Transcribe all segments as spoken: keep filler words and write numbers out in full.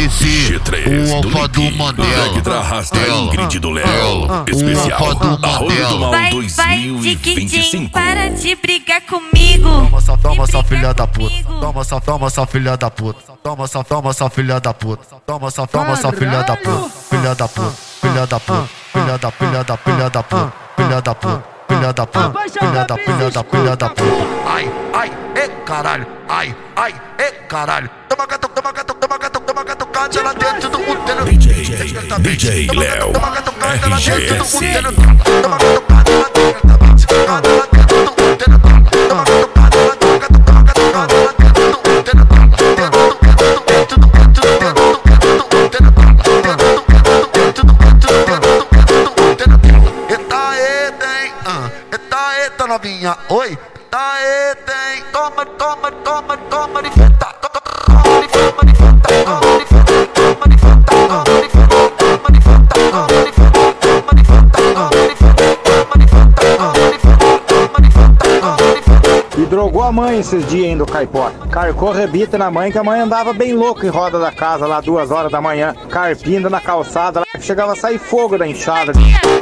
C, o alfa do Mandela. O alfa do Mandela. Vai, vai, Tiquitim, para de brigar comigo. Toma essa, toma essa filha da puta. Toma essa, toma essa filha da puta. Toma essa, toma essa filha da puta. Toma essa, toma essa filha da puta. Filha da puta, filha da puta, filha da filha da filha da puta, filha da puta, filha da puta, filha da filha da filha da puta. Ai, ai, e caralho, ai, ai, e caralho. Toma gato, toma gato, toma gato, toma gato, cade lá dentro do útero. D J, D J Léo, R G S. Toma gato, cade lá dentro do útero. Cade lá dentro do útero. Toma gato, cade lá dentro do útero. Cade lá dentro do útero. Dentro do útero, dentro do útero, dentro do útero. Eita, eita, hein? Eita, eita, novinha. Oi. Eita, eita, hein? Toma, toma, toma, toma de feta. Toma de feta, toma de feta, toma de feta, toma de feta, toma de feta, toma de feta, toma de feta, toma de feta, toma de feta, toma de feta, toma de feta, toma de feta, toma de feta. E drogou a mãe esses dias ainda, o caipota. Carcou rebita na mãe, que a mãe andava bem louca em roda da casa lá duas horas da manhã, carpindo na calçada, lá que chegava a sair fogo da enxada.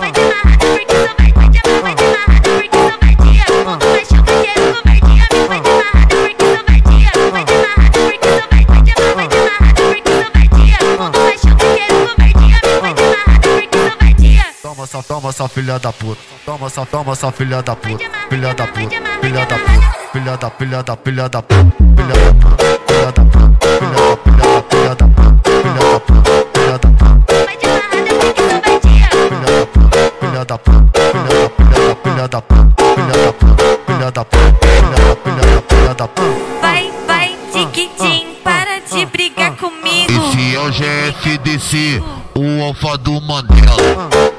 Toma essa, toma essa filha da puta. Toma essa, toma essa filha da puta. Filha da puta, filha da puta. Filha da, filha da, filha da puta. Filha da puta, filha da puta. Filha da, filha da, filha da puta. Filha da puta, filha da puta. Filha da puta, filha da puta. Filha da, filha da, filha da puta. Filha da puta, filha da puta. Filha da, filha da, filha da puta. Vai, vai, Tiquitim, para de brigar comigo. Esse é o G F D C, o alfa do Mandela.